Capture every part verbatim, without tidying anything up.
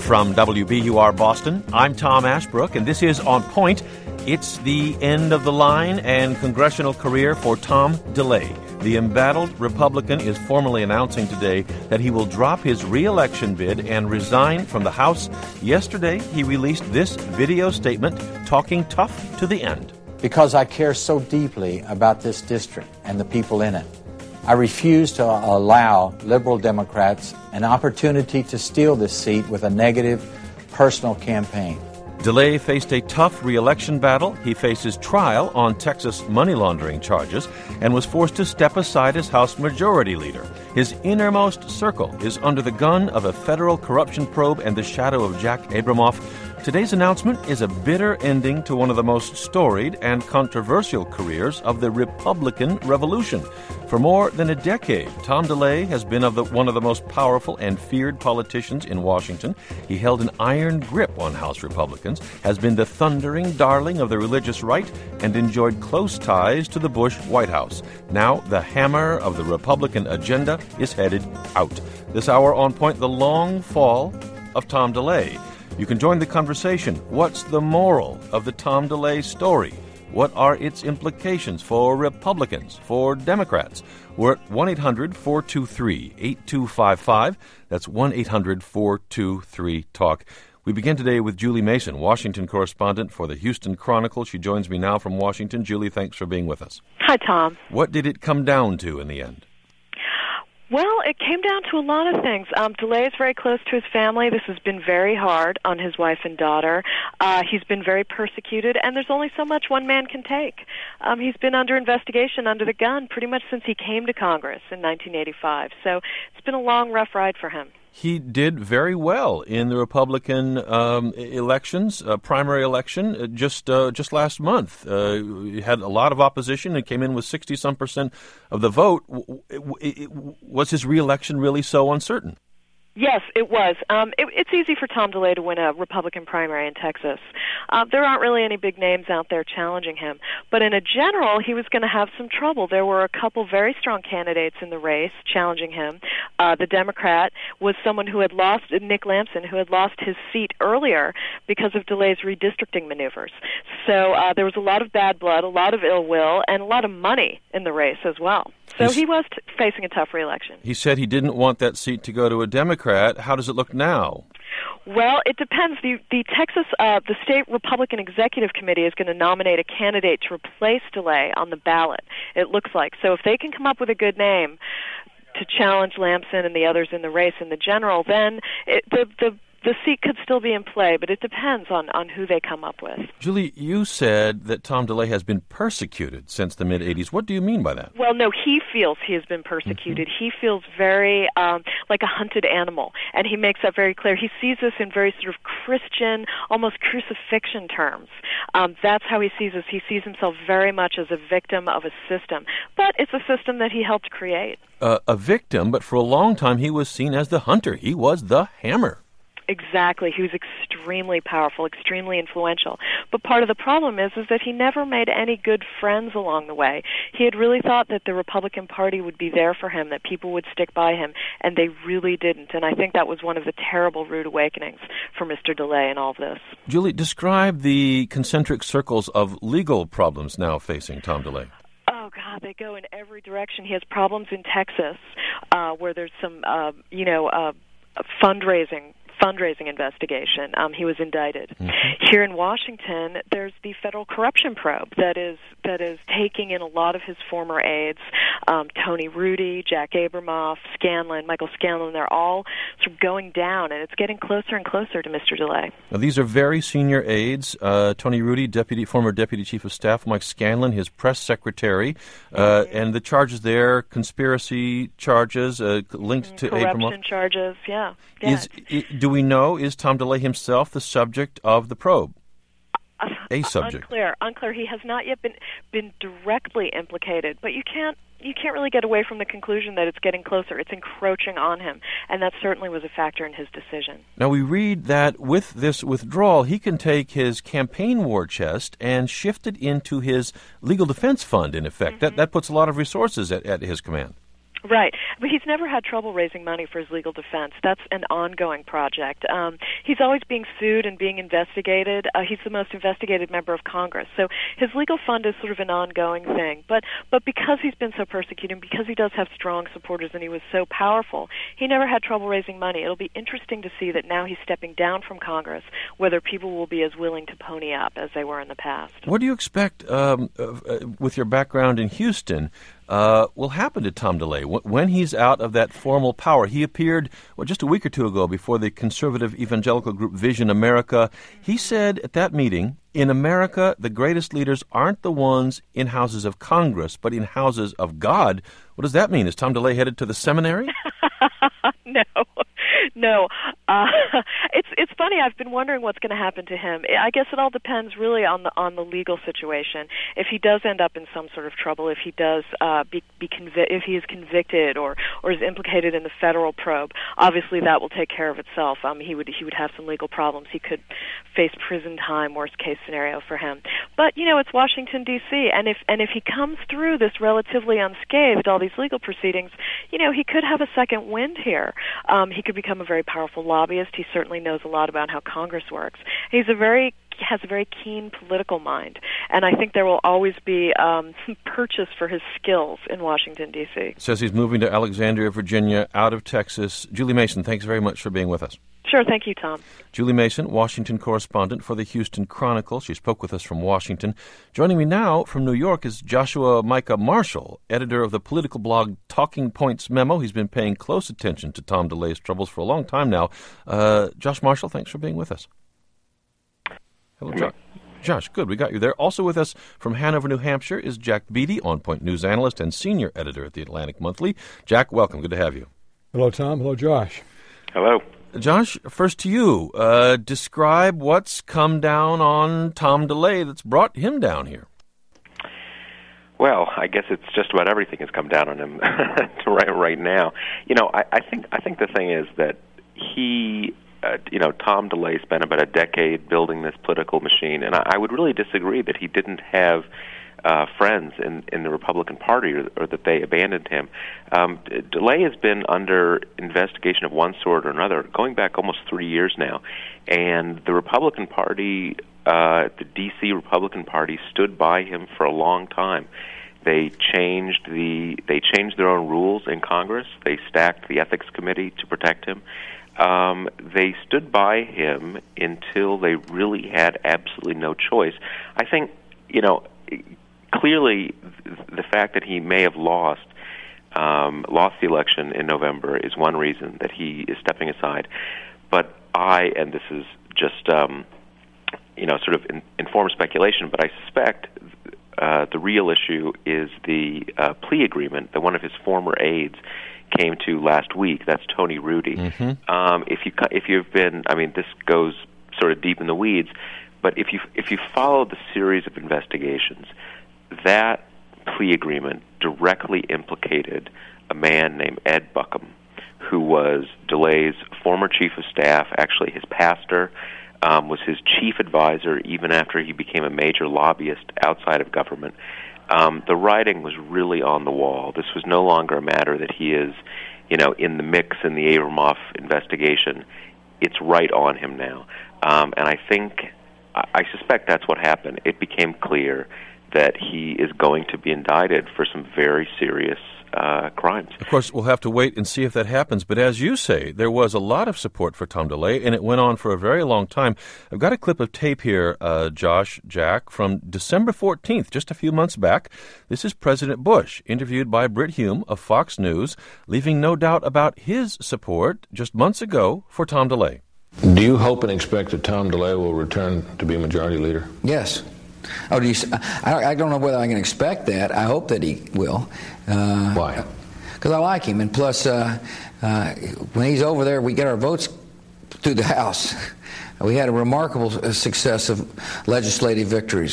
From W B U R Boston, I'm Tom Ashbrook, and this is On Point. It's the end of the line and congressional career for Tom DeLay. The embattled Republican is formally announcing today that he will drop his re-election bid and resign from the House. Yesterday, he released this video statement talking tough to the end. Because I care so deeply about this district and the people in it, I refuse to allow liberal Democrats an opportunity to steal this seat with a negative personal campaign. DeLay faced a tough re-election battle. He faces trial on Texas money laundering charges and was forced to step aside as House Majority Leader. His innermost circle is under the gun of a federal corruption probe and the shadow of Jack Abramoff. Today's announcement is a bitter ending to one of the most storied and controversial careers of the Republican Revolution. For more than a decade, Tom DeLay has been of the, one of the most powerful and feared politicians in Washington. He held an iron grip on House Republicans, has been the thundering darling of the religious right, and enjoyed close ties to the Bush White House. Now, the hammer of the Republican agenda is headed out. This hour on Point, the long fall of Tom DeLay. You can join the conversation. What's the moral of the Tom DeLay story? What are its implications for Republicans, for Democrats? We're at one eight hundred four two three eight two five five. That's one eight hundred four two three talk. We begin today with Julie Mason, Washington correspondent for the Houston Chronicle. She joins me now from Washington. Julie, thanks for being with us. Hi, Tom. What did it come down to in the end? Well, it came down to a lot of things. Um, DeLay is very close to his family. This has been very hard on his wife and daughter. Uh, he's been very persecuted, and there's only so much one man can take. Um, he's been under investigation, under the gun, pretty much since he came to Congress in nineteen eighty-five. So it's been a long, rough ride for him. He did very well in the Republican um, elections, uh, primary election, uh, just uh, just last month. Uh, he had a lot of opposition and came in with sixty-some percent of the vote. Was his re-election really so uncertain? Yes, it was. Um, it, it's easy for Tom DeLay to win a Republican primary in Texas. Uh, there aren't really any big names out there challenging him. But in a general, he was going to have some trouble. There were a couple very strong candidates in the race challenging him. Uh, the Democrat was someone who had lost, Nick Lampson, who had lost his seat earlier because of DeLay's redistricting maneuvers. So uh, there was a lot of bad blood, a lot of ill will, and a lot of money in the race as well. So He's, he was t- facing a tough re-election. He said he didn't want that seat to go to a Democrat. How does it look now? Well, it depends. The, the Texas, uh, the state Republican Executive Committee is going to nominate a candidate to replace DeLay on the ballot, it looks like. So if they can come up with a good name to challenge Lampson and the others in the race in the general, then it, the the The seat could still be in play, but it depends on, on who they come up with. Julie, you said that Tom DeLay has been persecuted since the mid-eighties. What do you mean by that? Well, no, he feels he has been persecuted. Mm-hmm. He feels very um, like a hunted animal, and he makes that very clear. He sees this in very sort of Christian, almost crucifixion terms. Um, that's how he sees this. He sees himself very much as a victim of a system, but it's a system that he helped create. Uh, a victim, but for a long time he was seen as the hunter. He was the hammer. Exactly. He was extremely powerful, extremely influential. But part of the problem is, is that he never made any good friends along the way. He had really thought that the Republican Party would be there for him, that people would stick by him, and they really didn't. And I think that was one of the terrible rude awakenings for Mister DeLay in all of this. Julie, describe the concentric circles of legal problems now facing Tom DeLay. Oh, God, they go in every direction. He has problems in Texas uh, where there's some, uh, you know, uh, fundraising fundraising investigation. Um, he was indicted. Mm-hmm. Here in Washington, there's the federal corruption probe that is that is taking in a lot of his former aides, um, Tony Rudy, Jack Abramoff, Scanlon, Michael Scanlon. They're all sort of going down, and it's getting closer and closer to Mister DeLay. Now, these are very senior aides. Uh, Tony Rudy, deputy, former deputy chief of staff, Mike Scanlon, his press secretary, uh, mm-hmm. and the charges there, conspiracy charges uh, linked mm-hmm. to corruption Abramoff. charges. Yeah. yeah. Is, do we know, is Tom DeLay himself the subject of the probe? Uh, A subject. Unclear. Unclear. He has not yet been been directly implicated, but you can't you can't really get away from the conclusion that it's getting closer. It's encroaching on him, and that certainly was a factor in his decision. Now, we read that with this withdrawal, he can take his campaign war chest and shift it into his legal defense fund, in effect. Mm-hmm. That that puts a lot of resources at, at his command. Right. But he's never had trouble raising money for his legal defense. That's an ongoing project. Um, he's always being sued and being investigated. Uh, he's the most investigated member of Congress. So his legal fund is sort of an ongoing thing. But but because he's been so persecuted and because he does have strong supporters and he was so powerful, he never had trouble raising money. It'll be interesting to see that now he's stepping down from Congress, whether people will be as willing to pony up as they were in the past. What do you expect, um, uh, with your background in Houston, Uh, will happen to Tom DeLay when he's out of that formal power? He appeared, well, just a week or two ago before the conservative evangelical group Vision America. He said at that meeting, in America, the greatest leaders aren't the ones in houses of Congress, but in houses of God. What does that mean? Is Tom DeLay headed to the seminary? No, no. Uh, it's it's funny. I've been wondering what's going to happen to him. I guess it all depends really on the on the legal situation. If he does end up in some sort of trouble, if he does uh, be, be convi- if he is convicted or, or is implicated in the federal probe, obviously that will take care of itself. Um, he would he would have some legal problems. He could face prison time, worst case scenario for him. But you know, it's Washington D C, and if and if he comes through this relatively unscathed, all these legal proceedings, you know, he could have a second wind here. Um, he could become a very powerful lobbyist. He certainly knows a lot about how Congress works. He's a very has a very keen political mind, and I think there will always be um, some purchase for his skills in Washington, D C. Says he's moving to Alexandria, Virginia, out of Texas. Julie Mason, thanks very much for being with us. Sure, thank you, Tom. Julie Mason, Washington correspondent for the Houston Chronicle. She spoke with us from Washington. Joining me now from New York is Joshua Micah Marshall, editor of the political blog Talking Points Memo. He's been paying close attention to Tom DeLay's troubles for a long time now. Uh, Josh Marshall, thanks for being with us. Hello, Josh. Josh, good. We got you there. Also with us from Hanover, New Hampshire is Jack Beatty, On Point news analyst and senior editor at the Atlantic Monthly. Jack, welcome. Good to have you. Hello, Tom. Hello, Josh. Hello. Josh, first to you. Uh, describe what's come down on Tom DeLay that's brought him down here. Well, I guess it's just about everything has come down on him right right now. You know, I, I think I think the thing is that he, uh, you know, Tom DeLay spent about a decade building this political machine, and I, I would really disagree that he didn't have Uh, friends in, in the Republican Party, or, or that they abandoned him. Um, DeLay has been under investigation of one sort or another, going back almost three years now, and the Republican Party, uh, the D C Republican Party, stood by him for a long time. They changed the they changed their own rules in Congress. They stacked the Ethics Committee to protect him. Um, they stood by him until they really had absolutely no choice. I think, you know, clearly, the fact that he may have lost um, lost the election in November is one reason that he is stepping aside. But I, and this is just um, you know sort of in, informed speculation, but I suspect uh, the real issue is the uh, plea agreement that one of his former aides came to last week. That's Tony Rudy. Mm-hmm. Um, if you if you've been, I mean, this goes sort of deep in the weeds, but if you if you follow the series of investigations, that plea agreement directly implicated a man named Ed Buckham, who was DeLay's former chief of staff, actually his pastor, um, was his chief advisor even after he became a major lobbyist outside of government. Um, the writing was really on the wall. This was no longer a matter that he is, you know, in the mix in the Abramoff investigation. It's right on him now. Um, and I think, I suspect that's what happened. It became clear that he is going to be indicted for some very serious uh, crimes. Of course, we'll have to wait and see if that happens. But as you say, there was a lot of support for Tom DeLay, and it went on for a very long time. I've got a clip of tape here, uh, Josh, Jack, from December fourteenth, just a few months back. This is President Bush, interviewed by Brit Hume of Fox News, leaving no doubt about his support just months ago for Tom DeLay. Do you hope and expect that Tom DeLay will return to be majority leader? Yes. Oh, do you? I, I don't know whether I can expect that. I hope that he will. Uh, Why? Because I like him, and plus, uh, uh, when he's over there, we get our votes through the House. We had a remarkable success of legislative victories,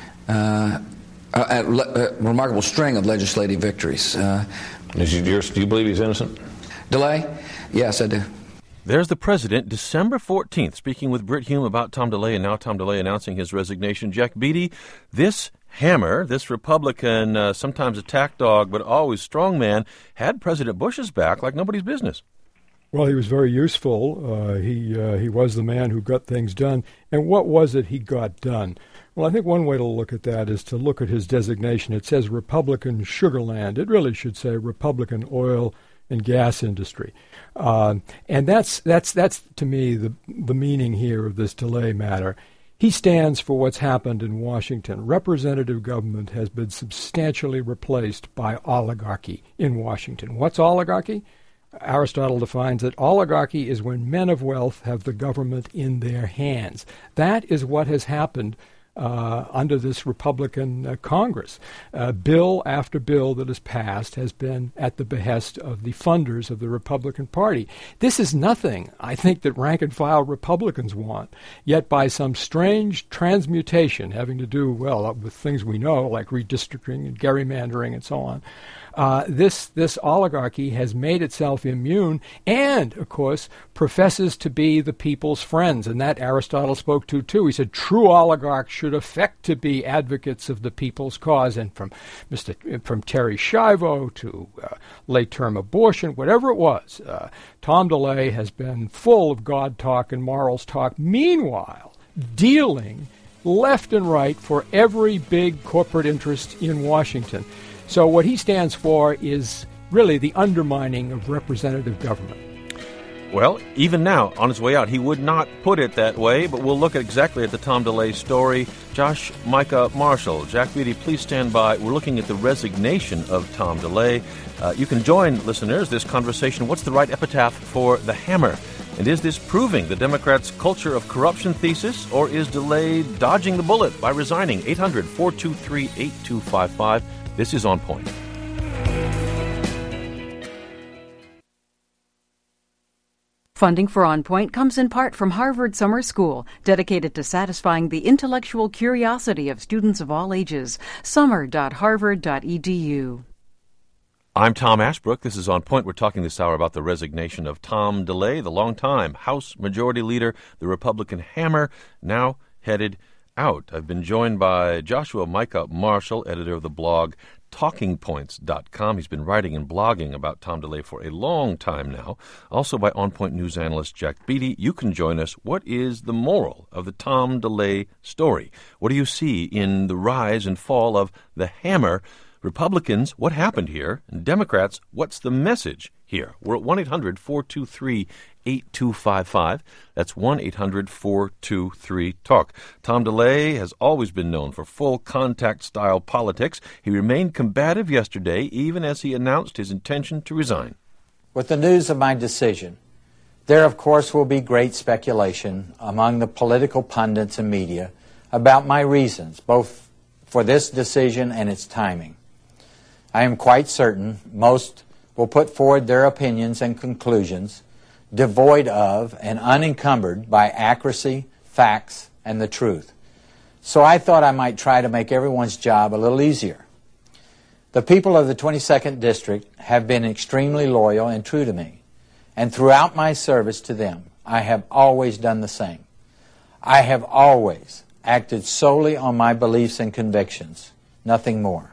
uh, a, a, a remarkable string of legislative victories. Uh, Is he, do you believe he's innocent? DeLay? Yes, I do. There's the president, December fourteenth, speaking with Brit Hume about Tom DeLay, and now Tom DeLay announcing his resignation. Jack Beatty, this hammer, this Republican, uh, sometimes attack dog, but always strong man, had President Bush's back like nobody's business. Well, he was very useful. Uh, he uh, he was the man who got things done. And what was it he got done? Well, I think one way to look at that is to look at his designation. It says Republican Sugarland. It really should say Republican Oil and Gas Industry. Uh, and that's, that's, that's to me, the, the meaning here of this DeLay matter. He stands for what's happened in Washington. Representative government has been substantially replaced by oligarchy in Washington. What's oligarchy? Aristotle defines it. Oligarchy is when men of wealth have the government in their hands. That is what has happened uh, under this Republican uh, Congress. Uh, bill after bill that has passed has been at the behest of the funders of the Republican Party. This is nothing, I think, that rank-and-file Republicans want. Yet by some strange transmutation having to do, well, with things we know, like redistricting and gerrymandering and so on, Uh, this this oligarchy has made itself immune and, of course, professes to be the people's friends. And that Aristotle spoke to, too. He said true oligarchs should affect to be advocates of the people's cause. And from Mister from Terry Schiavo to uh, late-term abortion, whatever it was, uh, Tom DeLay has been full of God talk and morals talk. Meanwhile, dealing left and right for every big corporate interest in Washington. So what he stands for is really the undermining of representative government. Well, even now, on his way out, he would not put it that way, but we'll look exactly at the Tom DeLay story. Josh Micah Marshall, Jack Beatty, please stand by. We're looking at the resignation of Tom DeLay. Uh, you can join, listeners, this conversation. What's the right epitaph for the hammer? And is this proving the Democrats' culture of corruption thesis, or is DeLay dodging the bullet by resigning? eight hundred, four two three, eight two five five. This is On Point. Funding for On Point comes in part from Harvard Summer School, dedicated to satisfying the intellectual curiosity of students of all ages. summer dot harvard dot e d u. I'm Tom Ashbrook. This is On Point. We're talking this hour about the resignation of Tom DeLay, the longtime House Majority Leader, the Republican hammer, now headed out. I've been joined by Joshua Micah Marshall, editor of the blog talking points dot com. He's been writing and blogging about Tom DeLay for a long time now. Also by On Point news analyst Jack Beatty. You can join us. What is the moral of the Tom DeLay story? What do you see in the rise and fall of the hammer? Republicans, what happened here? And Democrats, what's the message here? We're at one eight hundred, four two three, eight two five five. That's one eight hundred, four two three, talk. Tom DeLay has always been known for full contact-style politics. He remained combative yesterday, even as he announced his intention to resign. With the news of my decision, there, of course, will be great speculation among the political pundits and media about my reasons, both for this decision and its timing. I am quite certain most will put forward their opinions and conclusions devoid of and unencumbered by accuracy, facts, and the truth. So I thought I might try to make everyone's job a little easier. The people of the twenty-second District have been extremely loyal and true to me, and throughout my service to them, I have always done the same. I have always acted solely on my beliefs and convictions, nothing more.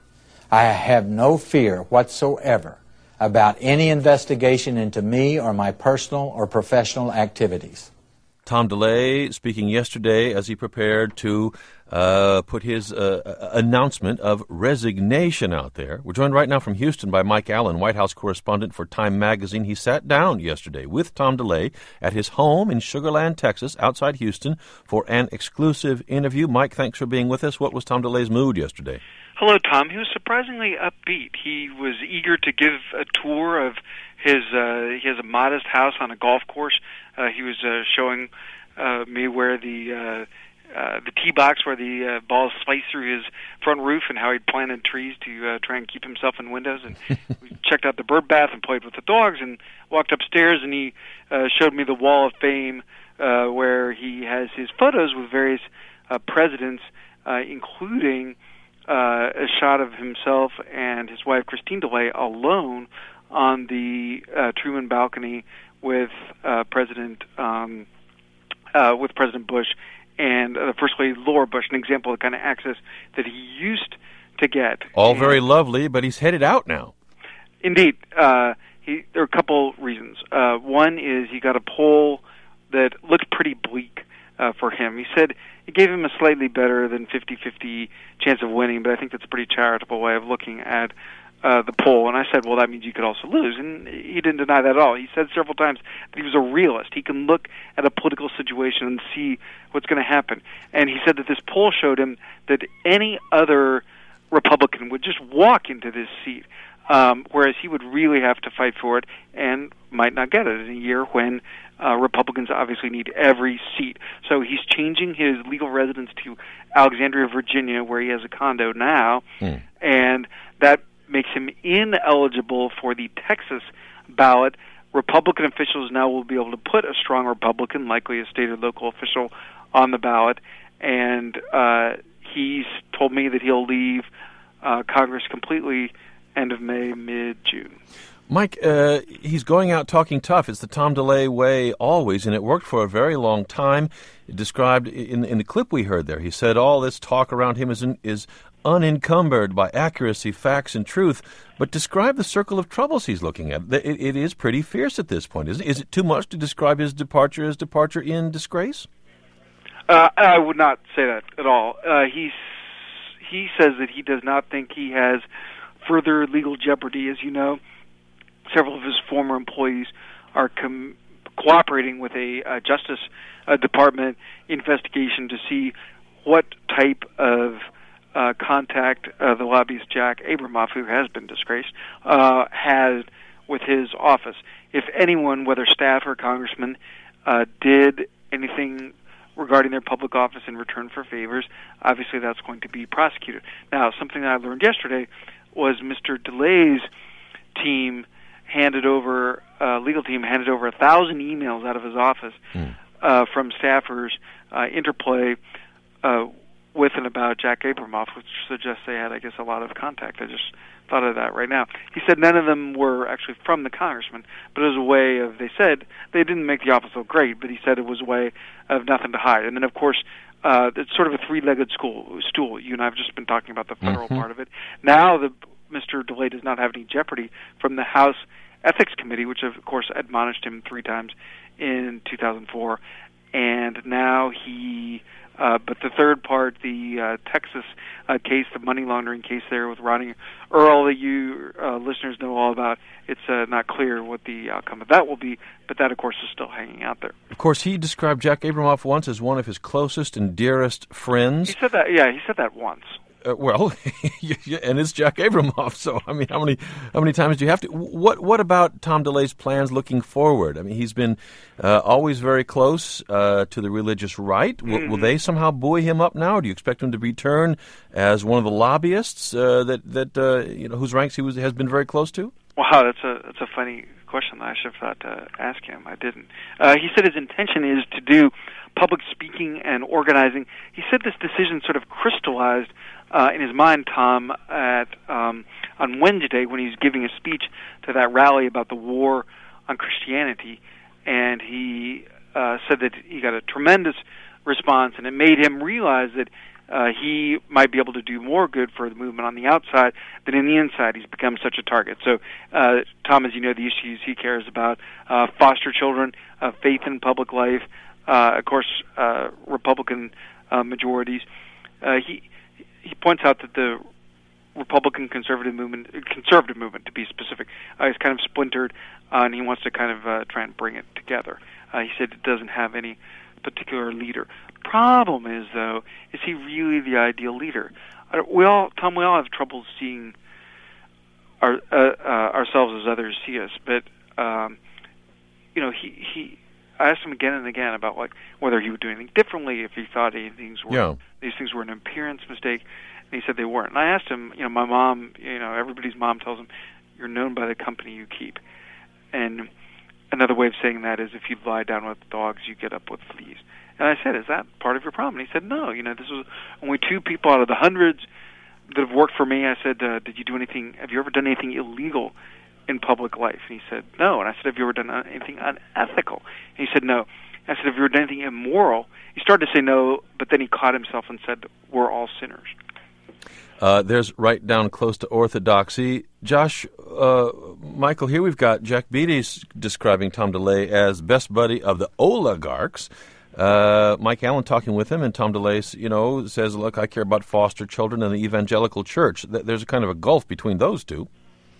I have no fear whatsoever about any investigation into me or my personal or professional activities. Tom DeLay speaking yesterday as he prepared to uh, put his uh, announcement of resignation out there. We're joined right now from Houston by Mike Allen, White House correspondent for Time Magazine. He sat down yesterday with Tom DeLay at his home in Sugar Land, Texas, outside Houston, for an exclusive interview. Mike, thanks for being with us. What was Tom DeLay's mood yesterday? Hello, Tom. He was surprisingly upbeat. He was eager to give a tour of his, uh, he has a modest house on a golf course. Uh, he was uh, showing uh, me where the uh, uh, the tee box where the uh, balls sliced through his front roof and how he'd planted trees to uh, try and keep himself in windows. And we checked out the bird bath and played with the dogs and walked upstairs, and he uh, showed me the Wall of Fame uh, where he has his photos with various uh, presidents, uh, including Uh, a shot of himself and his wife, Christine DeLay, alone on the uh, Truman balcony with uh, President um, uh, with President Bush and uh, the First Lady Laura Bush, an example of the kind of access that he used to get. All and very lovely, but he's headed out now. Indeed. Uh, he, there are a couple reasons. Uh, one is he got a poll that looked pretty bleak uh, for him. He said it gave him a slightly better than fifty-fifty chance of winning, but I think that's a pretty charitable way of looking at uh, the poll. And I said, well, that means you could also lose. And he didn't deny that at all. He said several times that he was a realist. He can look at a political situation and see what's going to happen. And he said that this poll showed him that any other Republican would just walk into this seat, um, whereas he would really have to fight for it and might not get it in a year when uh, Republicans obviously need every seat. So he's changing his legal residence to Alexandria, Virginia, where he has a condo now, mm. and that makes him ineligible for the Texas ballot. Republican officials now will be able to put a strong Republican, likely a state or local official, on the ballot, and uh, he's told me that he'll leave uh, Congress completely end of May, mid-June. Mike, uh, he's going out talking tough. It's the Tom DeLay way always, and it worked for a very long time. It described in, in the clip we heard there, he said all this talk around him is, in, is unencumbered by accuracy, facts, and truth. But describe the circle of troubles he's looking at. It, it is pretty fierce at this point, isn't it? Is it too much to describe his departure as departure in disgrace? Uh, I would not say that at all. Uh, he's, he says that he does not think he has further legal jeopardy. As you know, several of his former employees are com- cooperating with a uh, Justice uh, Department investigation to see what type of uh, contact uh, the lobbyist Jack Abramoff, who has been disgraced, uh, has with his office. If anyone, whether staff or congressman, uh, did anything regarding their public office in return for favors, obviously that's going to be prosecuted. Now, something that I learned yesterday was Mister DeLay's team handed over, uh, legal team handed over a thousand emails out of his office mm. uh, from staffers, uh, interplay uh, with and about Jack Abramoff, which suggests they had, I guess, a lot of contact. I just thought of that right now. He said none of them were actually from the congressman, but it was a way of, they said, they didn't make the office look great, but he said it was a way of nothing to hide. And then, of course, uh, it's sort of a three-legged school, stool. You and I have just been talking about the federal mm-hmm. part of it. Now, the Mister DeLay does not have any jeopardy from the House Ethics Committee, which, of course, admonished him three times in two thousand four. And now he... Uh, but the third part, the uh, Texas uh, case, the money laundering case there with Ronnie Earl that you uh, listeners know all about, it's uh, not clear what the outcome of that will be, but that, of course, is still hanging out there. Of course, he described Jack Abramoff once as one of his closest and dearest friends. He said that, yeah, he said that once. Uh, well, and it's Jack Abramoff, so, I mean, how many how many times do you have to... What what about Tom DeLay's plans looking forward? I mean, he's been uh, always very close uh, to the religious right. W- mm-hmm. Will they somehow buoy him up now? Do you expect him to return as one of the lobbyists uh, that, that uh, you know, whose ranks he was has been very close to? Wow, that's a that's a funny question. I should have thought to ask him. I didn't. Uh, he said his intention is to do public speaking and organizing. He said this decision sort of crystallized uh, in his mind, Tom, at um, on Wednesday when he was giving a speech to that rally about the war on Christianity, and he uh, said that he got a tremendous response, and it made him realize that Uh, he might be able to do more good for the movement on the outside than in the inside. He's become such a target. So, uh, Tom, as you know, the issues he cares about, uh, foster children, uh, faith in public life, uh, of course, uh, Republican uh, majorities. Uh, he he points out that the Republican conservative movement, conservative movement to be specific, uh, is kind of splintered, uh, and he wants to kind of uh, try and bring it together. Uh, he said it doesn't have any particular leader. Problem is, though, is he really the ideal leader? We all, Tom, we all have trouble seeing our, uh, uh, ourselves as others see us. But um, you know, he, he. I asked him again and again about like whether he would do anything differently, if he thought any things were yeah. these things were an appearance mistake, and he said they weren't. And I asked him, you know, my mom, you know, everybody's mom tells him, "You're known by the company you keep," and another way of saying that is if you lie down with dogs, you get up with fleas. And I said, is that part of your problem? And he said, no, you know, this was only two people out of the hundreds that have worked for me. I said, uh, did you do anything, have you ever done anything illegal in public life? And he said, no. And I said, have you ever done anything unethical? And he said, no. I said, have you ever done anything immoral? He started to say no, but then he caught himself and said, we're all sinners. Uh, there's right down close to orthodoxy. Josh, uh, Michael, here we've got Jack Beatty describing Tom DeLay as best buddy of the oligarchs. Uh, Mike Allen talking with him, and Tom DeLay, you know, says, look, I care about foster children and the evangelical church. There's a kind of a gulf between those two.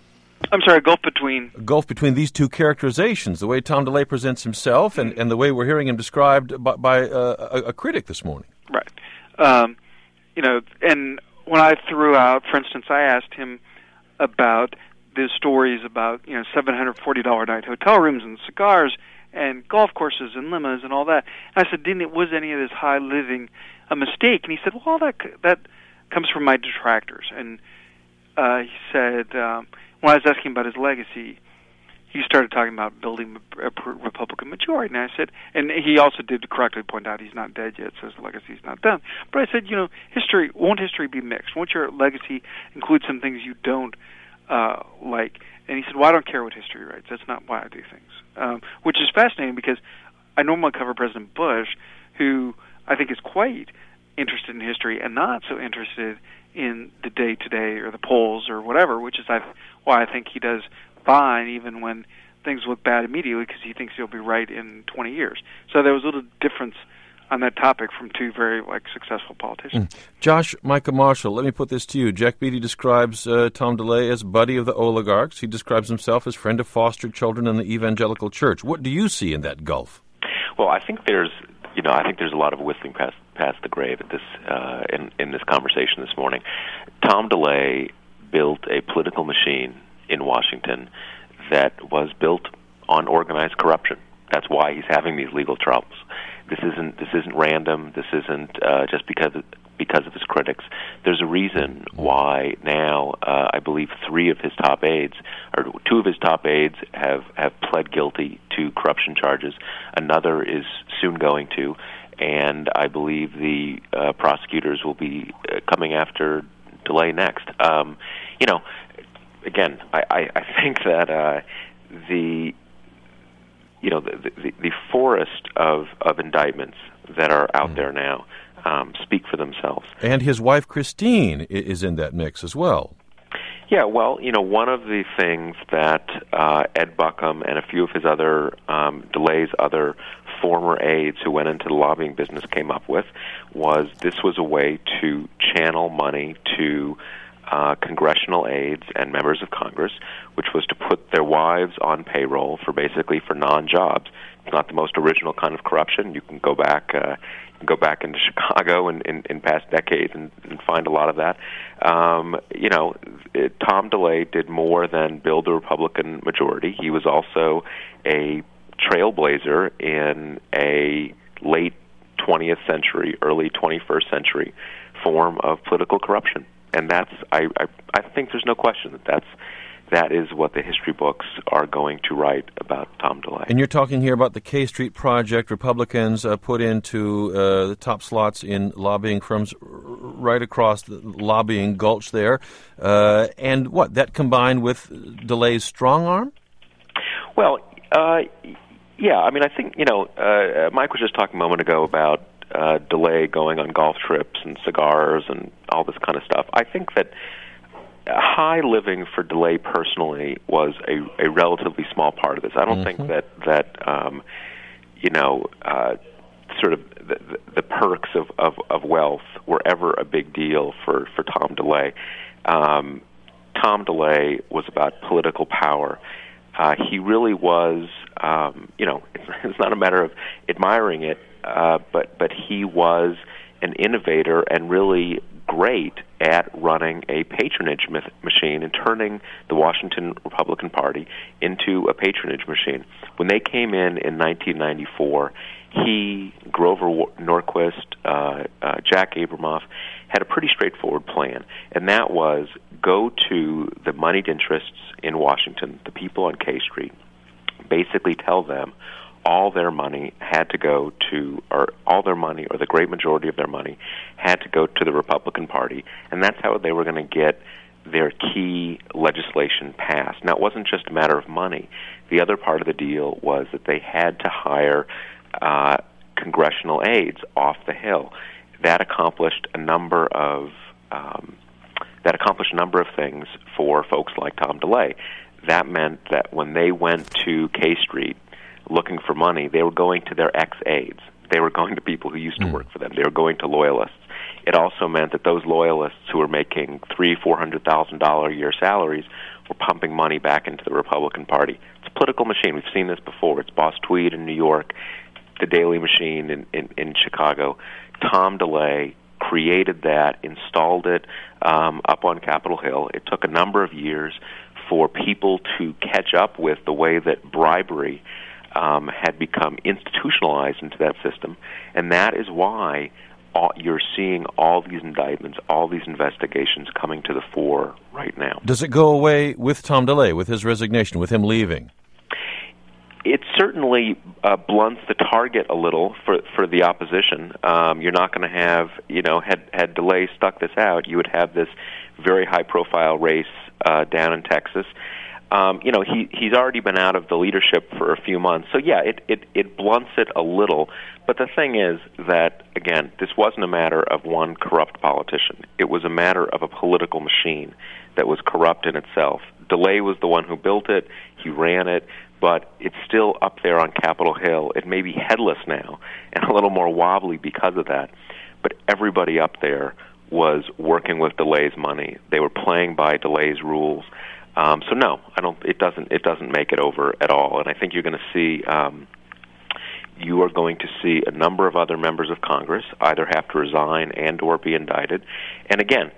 I'm sorry, a gulf between? A gulf between these two characterizations, the way Tom DeLay presents himself and, and the way we're hearing him described by, by uh, a, a critic this morning. Right. Um, you know, and when I threw out, for instance, I asked him about the stories about, you know, seven hundred forty dollars a night hotel rooms and cigars and golf courses and limos and all that. And I said, didn't it, was any of this high living a mistake? And he said, well, that that comes from my detractors. And uh, he said, um, when I was asking about his legacy, he started talking about building a Republican majority. And I said, and he also did correctly point out he's not dead yet, so his legacy's not done. But I said, you know, history, won't history be mixed? Won't your legacy include some things you don't uh, like? And he said, well, I don't care what history writes. That's not why I do things. Um, which is fascinating because I normally cover President Bush, who I think is quite interested in history and not so interested in the day-to-day or the polls or whatever, which is I, why I think he does fine even when things look bad immediately because he thinks he'll be right in twenty years. So there was a little difference on that topic from two very like successful politicians. Mm. Josh, Micah Marshall, let me put this to you. Jack Beatty describes uh, Tom DeLay as buddy of the oligarchs. He describes himself as friend of foster children in the evangelical church. What do you see in that gulf? Well, I think there's, you know, I think there's a lot of whistling past past the grave at this uh, in in this conversation this morning. Tom DeLay built a political machine in Washington that was built on organized corruption. That's why he's having these legal troubles. This isn't this isn't random. This isn't uh, just because of, because of his critics. There's a reason why now uh, I believe three of his top aides, or two of his top aides, have, have pled guilty to corruption charges. Another is soon going to, and I believe the uh, prosecutors will be uh, coming after DeLay next. Um, you know, again, I, I, I think that uh, the you know, the, the, the forest of, of indictments that are out mm. there now um, speak for themselves. And his wife, Christine, is in that mix as well. Yeah, well, you know, one of the things that uh, Ed Buckham and a few of his other, um, DeLay's other former aides who went into the lobbying business came up with was this was a way to channel money to Uh, congressional aides and members of Congress, which was to put their wives on payroll for basically for non-jobs. It's not the most original kind of corruption. You can go back, uh, you can go back into Chicago in, in, in past decades and, and find a lot of that. Um, you know, it, Tom DeLay did more than build the Republican majority. He was also a trailblazer in a late twentieth century, early twenty-first century form of political corruption. And that's, I, I, I think there's no question that that's, that is what the history books are going to write about Tom DeLay. And you're talking here about the K Street Project. Republicans uh, put into uh, the top slots in lobbying firms r- right across the lobbying gulch there. Uh, and what, that combined with DeLay's strong arm? Well, uh, yeah, I mean, I think, you know, uh, Mike was just talking a moment ago about Uh, DeLay going on golf trips and cigars and all this kind of stuff. I think that high living for DeLay personally was a, a relatively small part of this. I don't mm-hmm. think that that um, you know uh, sort of the, the perks of, of, of wealth were ever a big deal for for Tom DeLay. Um, Tom DeLay was about political power. Uh, he really was. Um, you know, it's, it's not a matter of admiring it. Uh, but but he was an innovator and really great at running a patronage myth- machine and turning the Washington Republican Party into a patronage machine. When they came in in nineteen ninety-four, he, Grover Norquist, uh, uh, Jack Abramoff, had a pretty straightforward plan, and that was go to the moneyed interests in Washington, the people on K Street, basically tell them all their money had to go to, or all their money, or the great majority of their money, had to go to the Republican Party, and that's how they were going to get their key legislation passed. Now, it wasn't just a matter of money. The other part of the deal was that they had to hire uh, congressional aides off the Hill. That accomplished a number of um, that accomplished a number of things for folks like Tom DeLay. That meant that when they went to K Street looking for money, they were going to their ex-aides. They were going to people who used to work for them. They were going to loyalists. It also meant that those loyalists who were making three, four hundred thousand dollar a year salaries were pumping money back into the Republican Party. It's a political machine. We've seen this before. It's Boss Tweed in New York, the Daily Machine in, in, in Chicago. Tom DeLay created that, installed it um, up on Capitol Hill. It took a number of years for people to catch up with the way that bribery um, had become institutionalized into that system, and that is why all, you're seeing all these indictments, all these investigations coming to the fore right now. Does it go away with Tom DeLay, with his resignation, with him leaving? It certainly uh, blunts the target a little for for the opposition. Um, you're not going to have, you know, had had DeLay stuck this out, you would have this very high-profile race uh, down in Texas. Um, you know, he he's already been out of the leadership for a few months, so yeah, it, it it blunts it a little. But the thing is that, again, this wasn't a matter of one corrupt politician. It was a matter of a political machine that was corrupt in itself. DeLay was the one who built it. He ran it. But it's still up there on Capitol Hill. It may be headless now and a little more wobbly because of that. But everybody up there was working with DeLay's money. They were playing by DeLay's rules. Um, so no, I don't. It doesn't. It doesn't make it over at all. And I think you're going to see. Um, you are going to see a number of other members of Congress either have to resign and or be indicted. And again,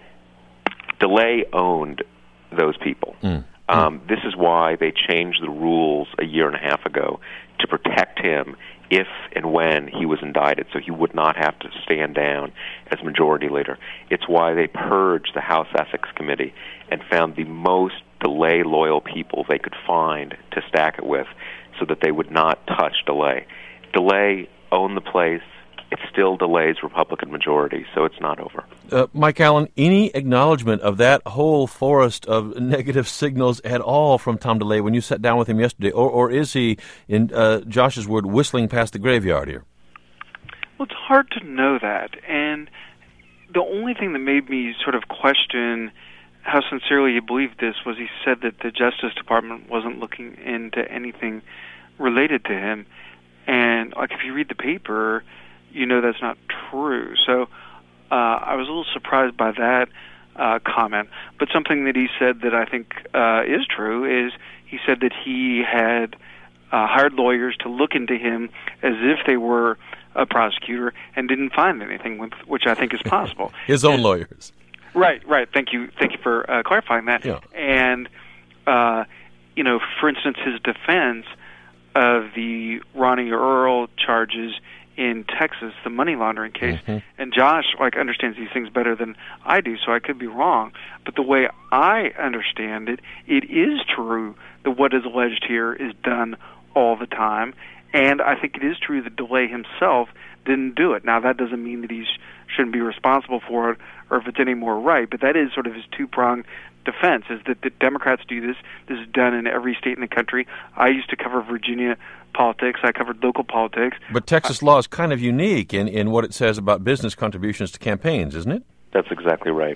DeLay owned those people. Mm. Um, this is why they changed the rules a year and a half ago to protect him if and when he was indicted, so he would not have to stand down as majority leader. It's why they purged the House Ethics Committee and found the most DeLay-loyal people they could find to stack it with so that they would not touch DeLay. DeLay owned the place. It still DeLay's Republican majority, so it's not over. Uh, Mike Allen, any acknowledgement of that whole forest of negative signals at all from Tom DeLay when you sat down with him yesterday, or, or is he, in uh, Josh's word, whistling past the graveyard here? Well, it's hard to know that, and the only thing that made me sort of question how sincerely he believed this was he said that the Justice Department wasn't looking into anything related to him, and like if you read the paper, you know that's not true. So uh, I was a little surprised by that uh, comment. But something that he said that I think uh, is true is he said that he had uh, hired lawyers to look into him as if they were a prosecutor and didn't find anything, with, which I think is possible. His own and, lawyers. Right, right. Thank you, thank you for uh, clarifying that. Yeah. And uh, you know, for instance, his defense of the Ronnie Earl charges in Texas, the money laundering case, mm-hmm. and Josh like understands these things better than I do, so I could be wrong. But the way I understand it, it is true that what is alleged here is done all the time, and I think it is true that DeLay himself didn't do it. Now, that doesn't mean that he sh- shouldn't be responsible for it, or if it's any more right, but that is sort of his two-pronged defense, is that the Democrats do this. This is done in every state in the country. I used to cover Virginia politics. I covered local politics. But Texas law is kind of unique in, in what it says about business contributions to campaigns, isn't it? That's exactly right.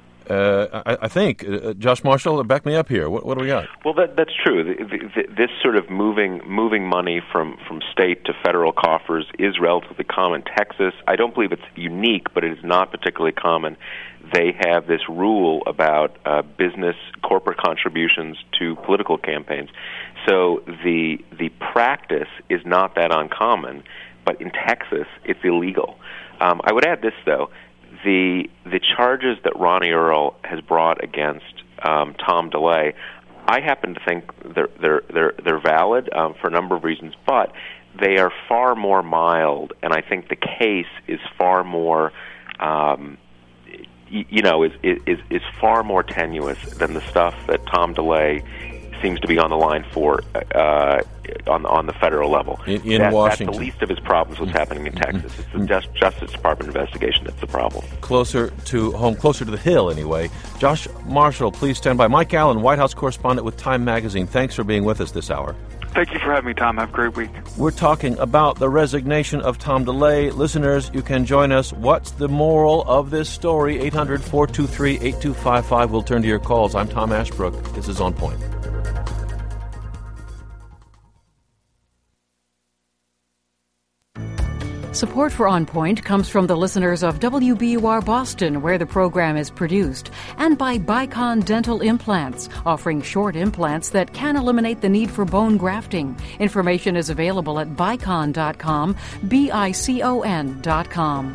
Uh, I, I think. Uh, Josh Marshall, back me up here. What, what do we got? Well, that, that's true. The, the, the, this sort of moving moving money from, from state to federal coffers is relatively common. Texas, I don't believe it's unique, but it is not particularly common. They have this rule about uh, business corporate contributions to political campaigns. So the the practice is not that uncommon, but in Texas, it's illegal. Um, I would add this, though. The the charges that Ronnie Earl has brought against um, Tom DeLay, I happen to think they're they're they're, they're valid um, for a number of reasons, but they are far more mild, and I think the case is far more, um, y- you know, is, is is far more tenuous than the stuff that Tom DeLay seems to be on the line for uh, on on the federal level. In, in that, Washington, that's the least of his problems. What's happening in Texas? It's the Just, Justice Department investigation that's the problem. Closer to home, closer to the Hill, anyway. Josh Marshall, please stand by. Mike Allen, White House correspondent with Time Magazine. Thanks for being with us this hour. Thank you for having me, Tom. Have a great week. We're talking about the resignation of Tom DeLay. Listeners, you can join us. What's the moral of this story? eight hundred, four two three, eight two five five. We'll turn to your calls. I'm Tom Ashbrook. This is On Point. Support for On Point comes from the listeners of W B U R Boston, where the program is produced, and by Bicon Dental Implants, offering short implants that can eliminate the need for bone grafting. Information is available at bicon dot com, B I C O N dot com.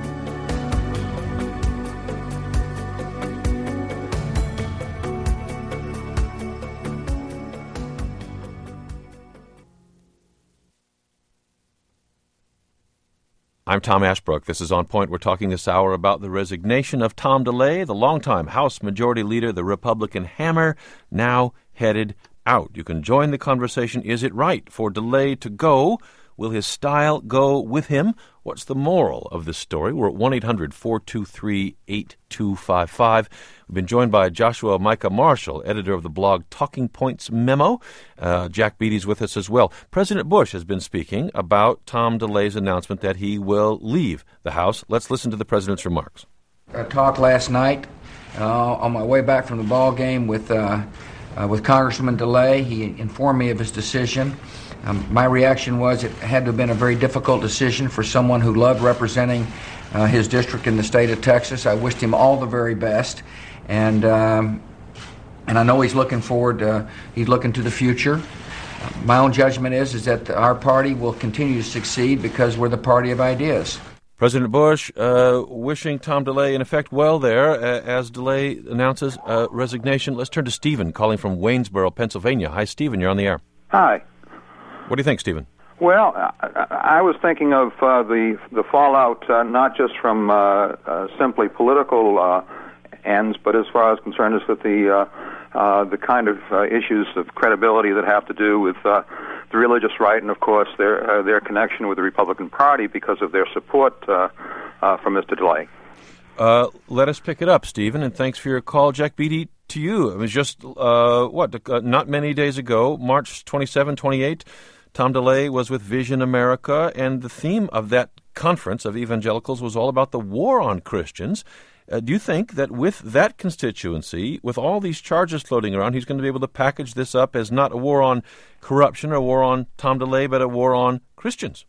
I'm Tom Ashbrook. This is On Point. We're talking this hour about the resignation of Tom DeLay, the longtime House Majority Leader, the Republican hammer, now headed out. You can join the conversation. Is it right for DeLay to go? Will his style go with him? What's the moral of this story? We're at one eight hundred, four two three, eight two five five. We've been joined by Joshua Micah Marshall, editor of the blog Talking Points Memo. Uh, Jack Beatty's with us as well. President Bush has been speaking about Tom DeLay's announcement that he will leave the House. Let's listen to the president's remarks. I talked last night uh, on my way back from the ball game with uh, uh, with Congressman DeLay. He informed me of his decision. Um, my reaction was it had to have been a very difficult decision for someone who loved representing uh, his district in the state of Texas. I wished him all the very best, and um, and I know he's looking forward. Uh, he's looking to the future. Uh, my own judgment is is that our party will continue to succeed because we're the party of ideas. President Bush uh, wishing Tom DeLay, in effect, well there uh, as DeLay announces uh, resignation. Let's turn to Stephen, calling from Waynesboro, Pennsylvania. Hi, Stephen. You're on the air. Hi. What do you think, Stephen? Well, I, I was thinking of uh, the the fallout uh, not just from uh, uh, simply political uh, ends, but as far as concerned is with the uh, uh, the kind of uh, issues of credibility that have to do with uh, the religious right, and of course their uh, their connection with the Republican Party because of their support uh, uh, for Mister DeLay. Uh, let us pick it up, Stephen, and thanks for your call, Jack Beatty. To you, it was just uh, what uh, not many days ago, March twenty-seventh, twenty-eighth. Tom DeLay was with Vision America, and the theme of that conference of evangelicals was all about the war on Christians. Uh, do you think that with that constituency, with all these charges floating around, he's going to be able to package this up as not a war on corruption or a war on Tom DeLay, but a war on Christians?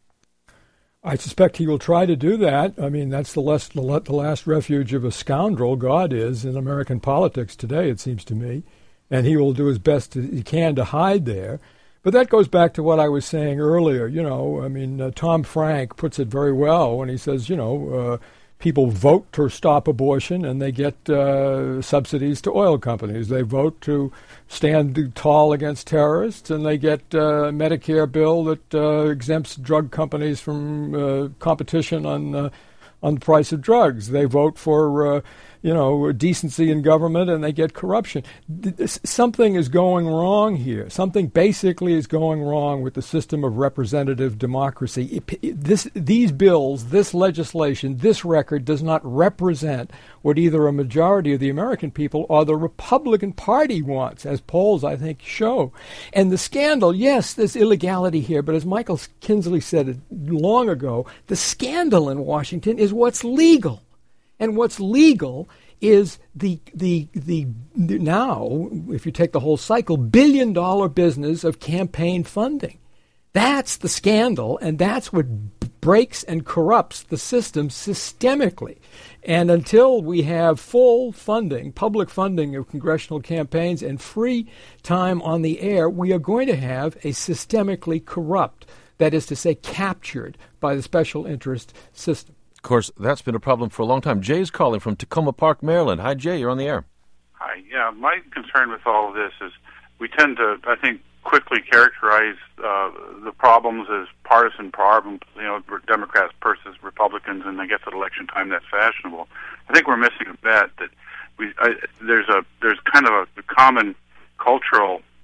I suspect he will try to do that. I mean, that's the last, the last refuge of a scoundrel, God is, in American politics today, it seems to me. And he will do his best he can to hide there. But that goes back to what I was saying earlier. You know, I mean, uh, Tom Frank puts it very well when he says, you know, uh, people vote to stop abortion and they get uh, subsidies to oil companies. They vote to stand tall against terrorists and they get a Medicare bill that uh, exempts drug companies from uh, competition on uh, on the price of drugs. They vote for, uh, you know, decency in government and they get corruption. Something is going wrong here. Something basically is going wrong with the system of representative democracy. This, these bills, this legislation, this record does not represent what either a majority of the American people or the Republican Party wants, as polls, I think, show. And the scandal, yes, there's illegality here, but as Michael Kinsley said long ago, the scandal in Washington is what's legal. And what's legal is the, the the the now, if you take the whole cycle, billion dollar business of campaign funding. That's the scandal, and that's what breaks and corrupts the system systemically. And until we have full funding, public funding of congressional campaigns and free time on the air, we are going to have a systemically corrupt, that is to say, captured by the special interest system. Of course, that's been a problem for a long time. Jay's calling from Tacoma Park, Maryland. Hi, Jay. You're on the air. Hi. Yeah, my concern with all of this is we tend to, I think, quickly characterize uh, the problems as partisan problems, you know, Democrats versus Republicans, and I guess at election time that's fashionable. I think we're missing a bet that we I, there's a there's kind of a, a common cultural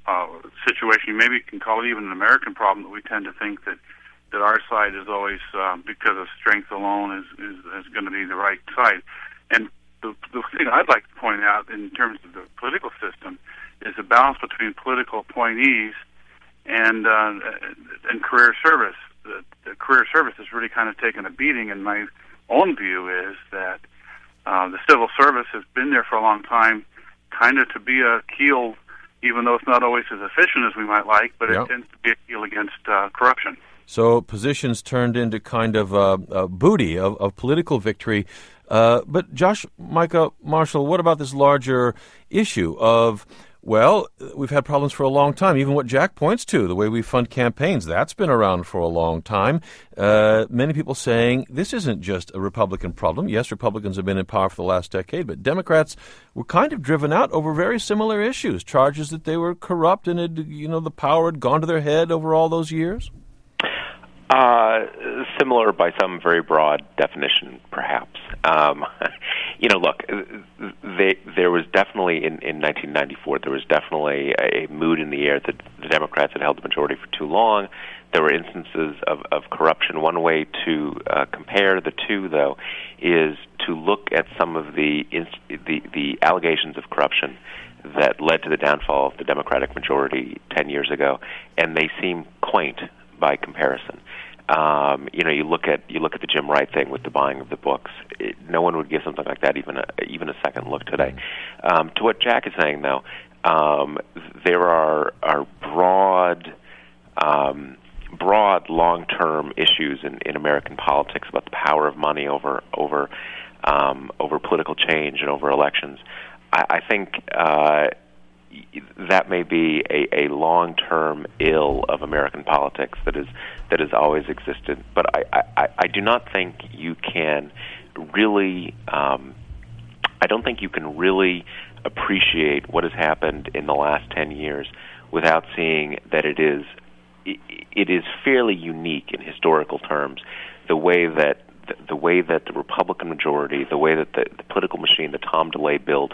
uh, situation. Maybe you can call it even an American problem that we tend to think that, that our side is always, uh, because of strength alone, is, is, is going to be the right side. And the, the thing I'd like to point out in terms of the political system is the balance between political appointees and uh, and career service. The, the career service has really kind of taken a beating, and my own view is that uh, the civil service has been there for a long time, kind of to be a keel, even though it's not always as efficient as we might like, but yep. it tends to be a keel against uh, corruption. So positions turned into kind of uh, a booty of, of political victory. Uh, but Josh, Micah, Marshall, what about this larger issue of, well, we've had problems for a long time. Even what Jack points to, the way we fund campaigns, that's been around for a long time. Uh, many people saying this isn't just a Republican problem. Yes, Republicans have been in power for the last decade, but Democrats were kind of driven out over very similar issues, charges that they were corrupt and, had, you know, the power had gone to their head over all those years. Uh, similar by some very broad definition, perhaps. Um, you know, look, they, there was definitely, in, in nineteen ninety-four, there was definitely a, a mood in the air that the Democrats had held the majority for too long. There were instances of, of corruption. One way to uh, compare the two, though, is to look at some of the, inst- the the allegations of corruption that led to the downfall of the Democratic majority ten years ago, and they seem quaint by comparison. Um, you know, you look at you look at the Jim Wright thing with the buying of the books. It, no one would give something like that even a, even a second look today. Um, to what Jack is saying, though, um, there are are broad, um, broad long-term issues in, in American politics about the power of money over over um, over political change and over elections. I, I think. Uh, that may be a, a long-term ill of American politics that is that has always existed. But I, I, I do not think you can really. Um, I don't think you can really appreciate what has happened in the last ten years without seeing that it is it, it is fairly unique in historical terms. The way that the, the way that the Republican majority, the way that the, the political machine that Tom DeLay built,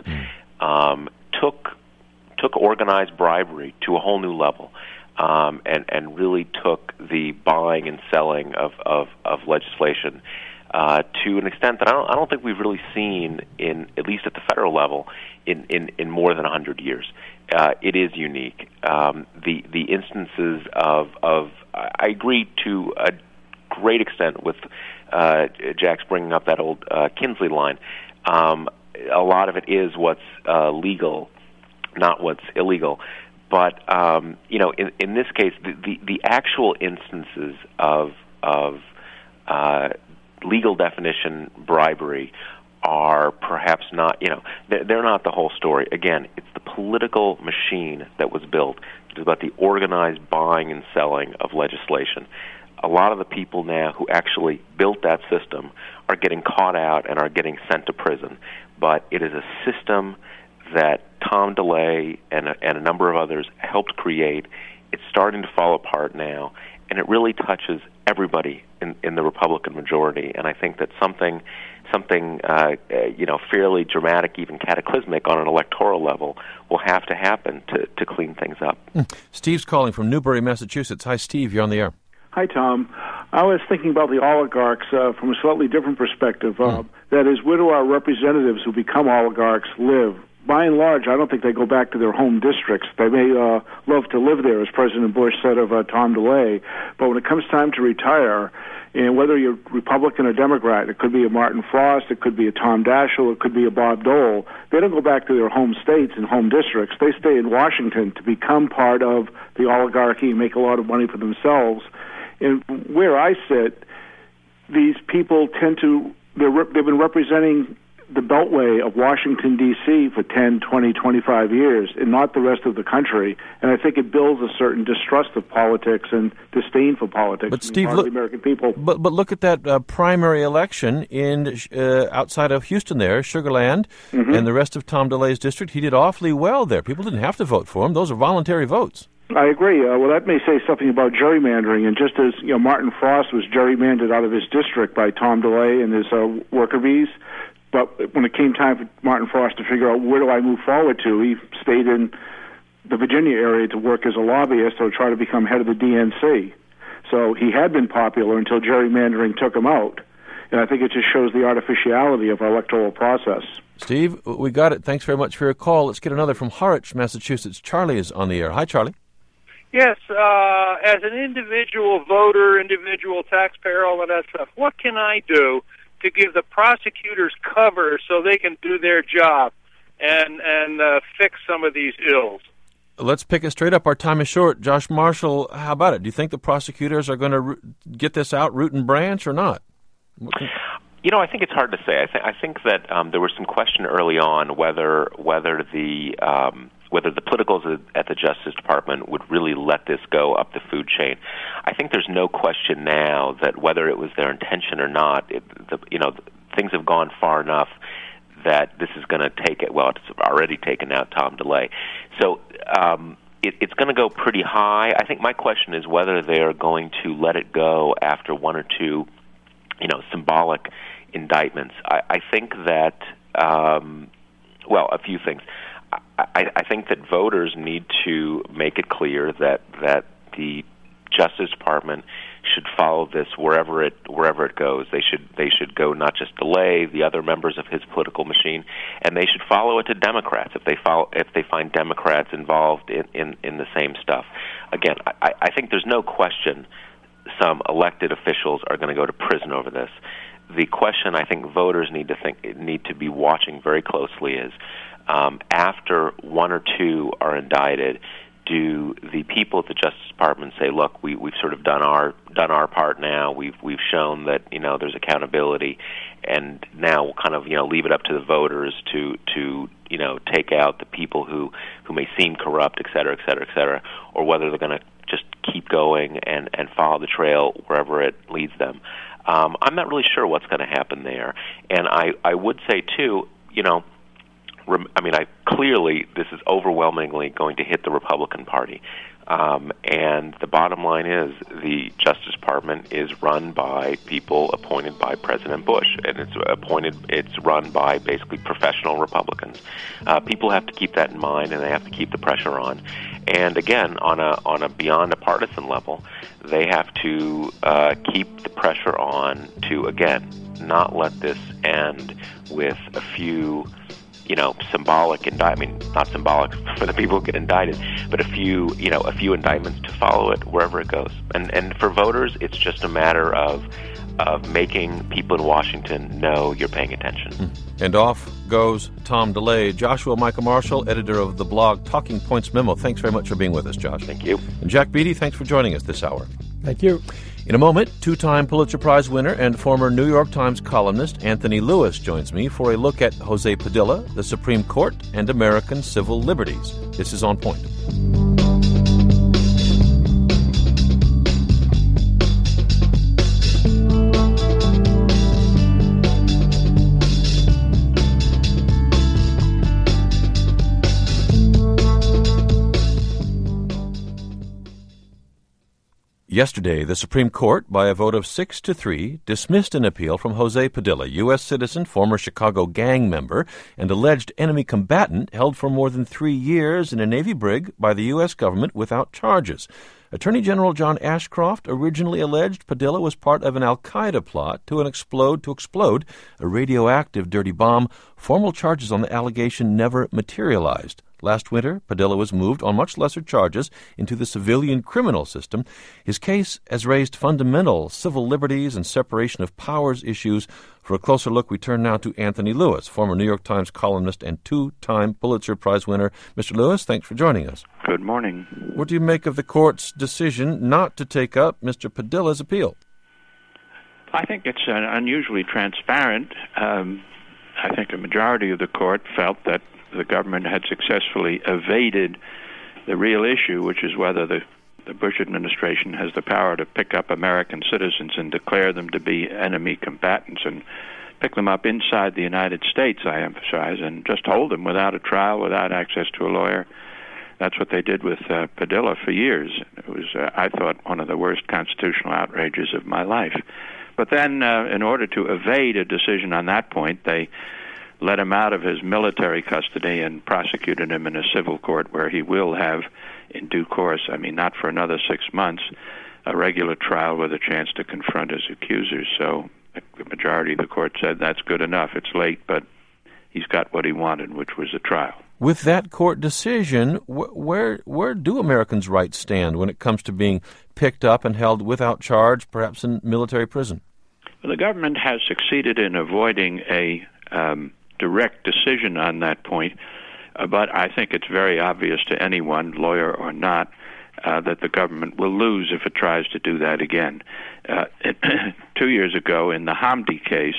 um, took. took organized bribery to a whole new level, um, and, and really took the buying and selling of, of, of legislation uh, to an extent that I don't, I don't think we've really seen, in at least at the federal level, in, in, in more than one hundred years. Uh, it is unique. Um, the the instances of, of I agree to a great extent with uh, Jack's bringing up that old uh, Kinsley line. Um, a lot of it is what's uh, legal, not what's illegal. But, um, you know, in, in this case, the, the, the actual instances of, of uh, legal definition bribery are perhaps not, you know, they're, they're not the whole story. Again, it's the political machine that was built. It's about the organized buying and selling of legislation. A lot of the people now who actually built that system are getting caught out and are getting sent to prison. But it is a system that Tom DeLay and a, and a number of others helped create. It's starting to fall apart now, and it really touches everybody in, in the Republican majority. And I think that something, something uh, uh, you know, fairly dramatic, even cataclysmic on an electoral level, will have to happen to, to clean things up. Mm. Steve's calling from Newbury, Massachusetts. Hi, Steve. You're on the air. Hi, Tom. I was thinking about the oligarchs uh, from a slightly different perspective. Uh, mm. That is, where do our representatives who become oligarchs live? By and large, I don't think they go back to their home districts. They may uh, love to live there, as President Bush said of uh, Tom DeLay. But when it comes time to retire, and whether you're Republican or Democrat, it could be a Martin Frost, it could be a Tom Daschle, it could be a Bob Dole, they don't go back to their home states and home districts. They stay in Washington to become part of the oligarchy and make a lot of money for themselves. And where I sit, these people tend to, they're, they've been representing the beltway of Washington, D C for ten, twenty, twenty-five years, and not the rest of the country. And I think it builds a certain distrust of politics and disdain for politics. But Steve, look, the American people. But but look at that uh, primary election in uh, outside of Houston there, Sugar Land, mm-hmm. and the rest of Tom DeLay's district. He did awfully well there. People didn't have to vote for him. Those are voluntary votes. I agree. Uh, well, that may say something about gerrymandering. And just as you know, Martin Frost was gerrymandered out of his district by Tom DeLay and his uh, worker bees. But when it came time for Martin Frost to figure out where do I move forward to, he stayed in the Virginia area to work as a lobbyist or try to become head of the D N C. So he had been popular until gerrymandering took him out. And I think it just shows the artificiality of our electoral process. Steve, we got it. Thanks very much for your call. Let's get another from Harwich, Massachusetts. Charlie is on the air. Hi, Charlie. Yes, uh, as an individual voter, individual taxpayer, all of that stuff, what can I do to give the prosecutors cover so they can do their job and, and uh, fix some of these ills? Let's pick it straight up. Our time is short. Josh Marshall, how about it? Do you think the prosecutors are going to ro- get this out root and branch or not? You know, I think it's hard to say. I, th- I think that um, there was some question early on whether whether the um, whether the politicals at the Justice Department would really let this go up the food chain. I think there's no question now that whether it was their intention or not, it, the, you know, things have gone far enough that this is going to take it. Well, it's already taken out Tom DeLay. So um, it, it's going to go pretty high. I think my question is whether they are going to let it go after one or two, you know, symbolic indictments. I, I think that, um, well, a few things. I, I think that voters need to make it clear that that the Justice Department should follow this wherever it wherever it goes. They should they should go not just DeLay, the other members of his political machine, and they should follow it to Democrats if they follow, if they find Democrats involved in, in, in the same stuff. Again, I, I think there's no question some elected officials are going to go to prison over this. The question I think voters need to think need to be watching very closely is um, after one or two are indicted, do the people at the Justice Department say, "Look, we, we've sort of done our done our part now. We've we've shown that you know there's accountability, and now we'll kind of you know leave it up to the voters to to you know take out the people who, who may seem corrupt, et cetera, et cetera, et cetera," or whether they're going to just keep going and, and follow the trail wherever it leads them. Um, I'm not really sure what's going to happen there, and I I would say too, you know. I mean, I clearly this is overwhelmingly going to hit the Republican Party, um, and the bottom line is the Justice Department is run by people appointed by President Bush, and it's appointed, it's run by basically professional Republicans. Uh, people have to keep that in mind, and they have to keep the pressure on. And again, on a on a beyond a partisan level, they have to uh, keep the pressure on to again not let this end with a few. You know, symbolic indictment. I mean, not symbolic for the people who get indicted, but a few, you know, a few indictments to follow it wherever it goes. And and for voters, it's just a matter of of making people in Washington know you're paying attention. And off goes Tom DeLay. Joshua Michael Marshall, editor of the blog Talking Points Memo. Thanks very much for being with us, Josh. Thank you. And Jack Beatty, thanks for joining us this hour. Thank you. In a moment, two-time Pulitzer Prize winner and former New York Times columnist Anthony Lewis joins me for a look at Jose Padilla, the Supreme Court, and American civil liberties. This is On Point. Yesterday, the Supreme Court, by a vote of six to three, dismissed an appeal from Jose Padilla, U S citizen, former Chicago gang member, and alleged enemy combatant held for more than three years in a Navy brig by the U S government without charges. Attorney General John Ashcroft originally alleged Padilla was part of an al-Qaeda plot to an explode to explode a radioactive dirty bomb. Formal charges on the allegation never materialized. Last winter, Padilla was moved on much lesser charges into the civilian criminal system. His case has raised fundamental civil liberties and separation of powers issues. For a closer look, we turn now to Anthony Lewis, former New York Times columnist and two-time Pulitzer Prize winner. Mister Lewis, thanks for joining us. Good morning. What do you make of the court's decision not to take up Mister Padilla's appeal? I think it's uh, unusually transparent. Um, I think a majority of the court felt that the government had successfully evaded the real issue, which is whether the, the Bush administration has the power to pick up American citizens and declare them to be enemy combatants and pick them up inside the United States, I emphasize, and just hold them without a trial, without access to a lawyer. That's what they did with uh, Padilla for years. It was, uh, I thought, one of the worst constitutional outrages of my life. But then, uh, in order to evade a decision on that point, they let him out of his military custody and prosecuted him in a civil court where he will have, in due course, I mean, not for another six months, a regular trial with a chance to confront his accusers. So the majority of the court said that's good enough. It's late, but he's got what he wanted, which was a trial. With that court decision, wh- where where do Americans' rights stand when it comes to being picked up and held without charge, perhaps in military prison? Well, the government has succeeded in avoiding a um, direct decision on that point, uh, but I think it's very obvious to anyone, lawyer or not, uh, that the government will lose if it tries to do that again. Uh, two years ago, in the Hamdi case,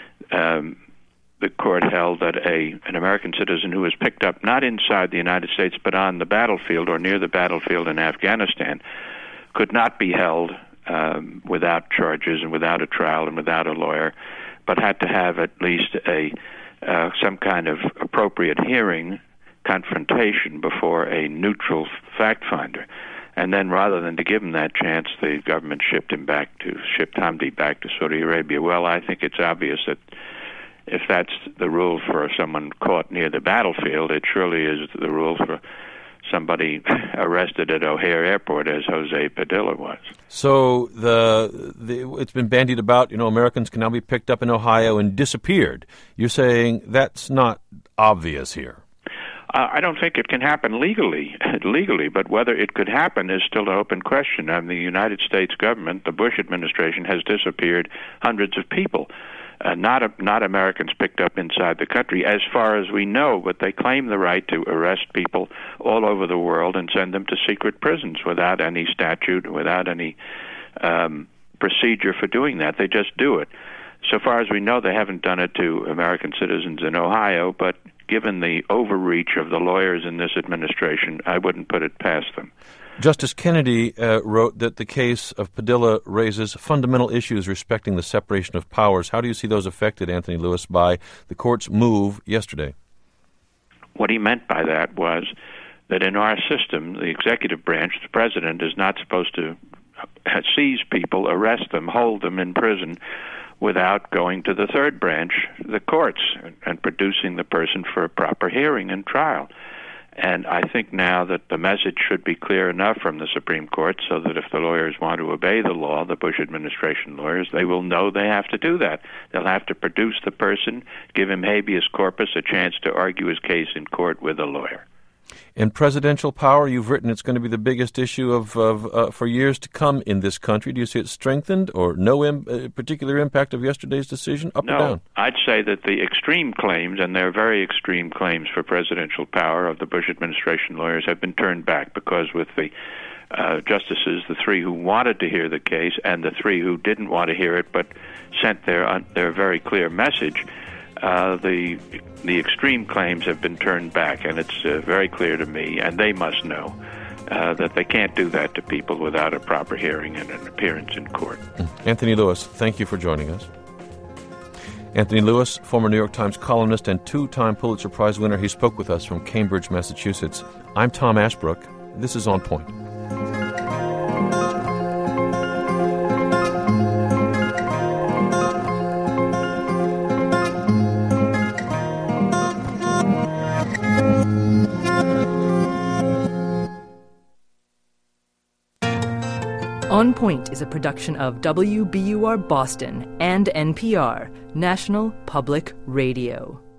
um, the court held that a an American citizen who was picked up not inside the United States but on the battlefield or near the battlefield in Afghanistan could not be held um, without charges and without a trial and without a lawyer, but had to have at least a uh, some kind of appropriate hearing, confrontation before a neutral fact finder. And then, rather than to give him that chance, the government shipped him back to shipped Hamdi back to Saudi Arabia. Well, I think it's obvious that if that's the rule for someone caught near the battlefield, it surely is the rule for somebody arrested at O'Hare Airport, as Jose Padilla was. So the, the it's been bandied about, you know, Americans can now be picked up in Ohio and disappeared. You're saying that's not obvious here. Uh, I don't think it can happen legally, legally, but whether it could happen is still an open question. I mean, the United States government, the Bush administration, has disappeared hundreds of people. Uh, not a, not Americans picked up inside the country, as far as we know, but they claim the right to arrest people all over the world and send them to secret prisons without any statute, without any um, procedure for doing that. They just do it. So far as we know, they haven't done it to American citizens in Ohio, but given the overreach of the lawyers in this administration, I wouldn't put it past them. Justice Kennedy uh, wrote that the case of Padilla raises fundamental issues respecting the separation of powers. How do you see those affected, Anthony Lewis, by the court's move yesterday? What he meant by that was that in our system, the executive branch, the president, is not supposed to seize people, arrest them, hold them in prison without going to the third branch, the courts, and producing the person for a proper hearing and trial. And I think now that the message should be clear enough from the Supreme Court so that if the lawyers want to obey the law, the Bush administration lawyers, they will know they have to do that. They'll have to produce the person, give him habeas corpus, a chance to argue his case in court with a lawyer. In presidential power, you've written it's going to be the biggest issue of, of uh, for years to come in this country. Do you see it strengthened or no im- uh, particular impact of yesterday's decision, up no, or down? I'd say that the extreme claims, and they're very extreme claims for presidential power of the Bush administration lawyers, have been turned back because with the uh, justices, the three who wanted to hear the case and the three who didn't want to hear it but sent their, uh, their very clear message, Uh, the the extreme claims have been turned back, and it's uh, very clear to me, and they must know, uh, that they can't do that to people without a proper hearing and an appearance in court. Anthony Lewis, thank you for joining us. Anthony Lewis, former New York Times columnist and two-time Pulitzer Prize winner, he spoke with us from Cambridge, Massachusetts. I'm Tom Ashbrook. This is On Point. On Point is a production of W B U R Boston and N P R, National Public Radio.